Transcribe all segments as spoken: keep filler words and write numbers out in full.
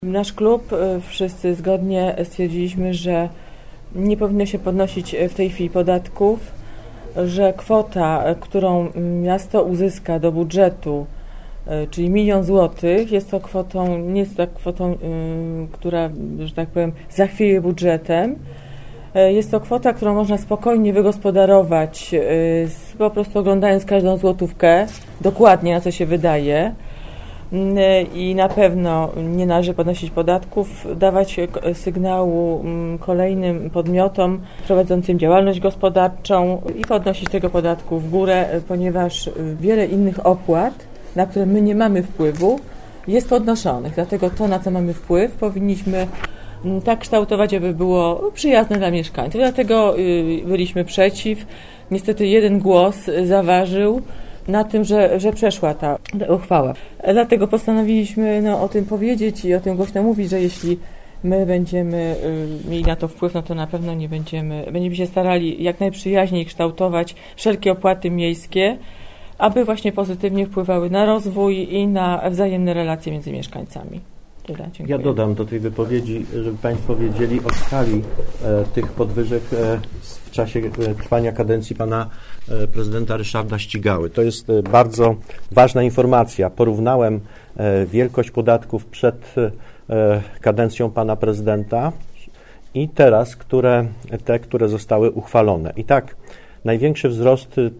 Nasz klub, wszyscy zgodnie stwierdziliśmy, że nie powinno się podnosić w tej chwili podatków, że kwota, którą miasto uzyska do budżetu, czyli milion złotych, jest to kwotą, nie jest to kwotą, która, że tak powiem, zachwieje budżetem. Jest to kwota, którą można spokojnie wygospodarować, po prostu oglądając każdą złotówkę, dokładnie na co się wydaje. I na pewno nie należy podnosić podatków, dawać sygnału kolejnym podmiotom prowadzącym działalność gospodarczą i podnosić tego podatku w górę, ponieważ wiele innych opłat, na które my nie mamy wpływu, jest podnoszonych. Dlatego to, na co mamy wpływ, powinniśmy tak kształtować, aby było przyjazne dla mieszkańców. Dlatego byliśmy przeciw. Niestety jeden głos zaważył na tym, że, że przeszła ta uchwała. Dlatego postanowiliśmy no, o tym powiedzieć i o tym głośno mówić, że jeśli my będziemy y, mieli na to wpływ, no to na pewno nie będziemy, będziemy się starali jak najprzyjaźniej kształtować wszelkie opłaty miejskie, aby właśnie pozytywnie wpływały na rozwój i na wzajemne relacje między mieszkańcami. Tyle, dziękuję. Ja dodam do tej wypowiedzi, żeby Państwo wiedzieli o skali e, tych podwyżek e, w czasie e, trwania kadencji pana e, prezydenta Ryszarda Ścigały. To jest e, bardzo ważna informacja. Porównałem e, wielkość podatków przed e, kadencją pana prezydenta i teraz, które, te, które zostały uchwalone. I tak, największy wzrost e,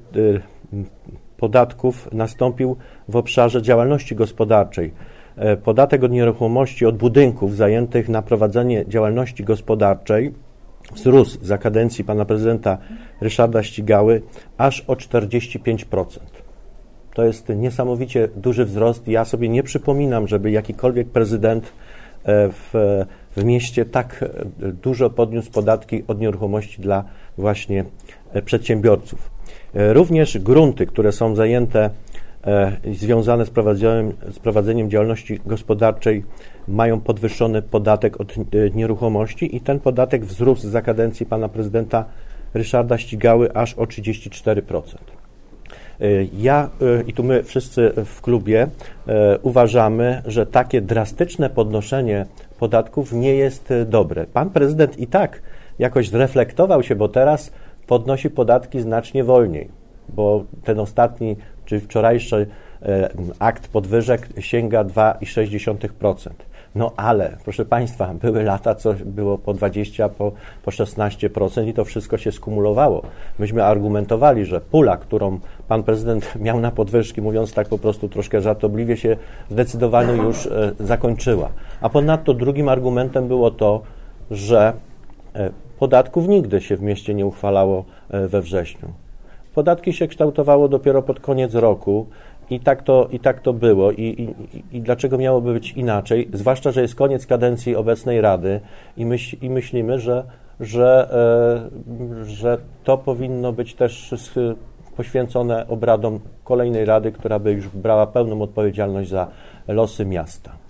podatków nastąpił w obszarze działalności gospodarczej. Podatek od nieruchomości od budynków zajętych na prowadzenie działalności gospodarczej wzrósł za kadencji pana prezydenta Ryszarda Ścigały aż o czterdzieści pięć procent. To jest niesamowicie duży wzrost. Ja sobie nie przypominam, żeby jakikolwiek prezydent w, w mieście tak dużo podniósł podatki od nieruchomości dla właśnie przedsiębiorców. Również grunty, które są zajęte związane z prowadzeniem, z prowadzeniem działalności gospodarczej, mają podwyższony podatek od nieruchomości i ten podatek wzrósł za kadencji pana prezydenta Ryszarda Ścigały aż o trzydzieści cztery procent. Ja i tu my wszyscy w klubie uważamy, że takie drastyczne podnoszenie podatków nie jest dobre. Pan prezydent i tak jakoś zreflektował się, bo teraz podnosi podatki znacznie wolniej, bo ten ostatni czy wczorajszy akt podwyżek sięga dwa i sześć dziesiątych procent. No ale, proszę Państwa, były lata, co było po dwadzieścia, po, po szesnaście procent i to wszystko się skumulowało. Myśmy argumentowali, że pula, którą pan prezydent miał na podwyżki, mówiąc tak po prostu troszkę żartobliwie, się zdecydowanie już e, zakończyła. A ponadto drugim argumentem było to, że e, podatków nigdy się w mieście nie uchwalało e, we wrześniu. Podatki się kształtowało dopiero pod koniec roku i tak to, i tak to było. I, i, i dlaczego miałoby być inaczej? Zwłaszcza, że jest koniec kadencji obecnej Rady i, myśl, i myślimy, że, że, e, że to powinno być też poświęcone obradom kolejnej Rady, która by już brała pełną odpowiedzialność za losy miasta.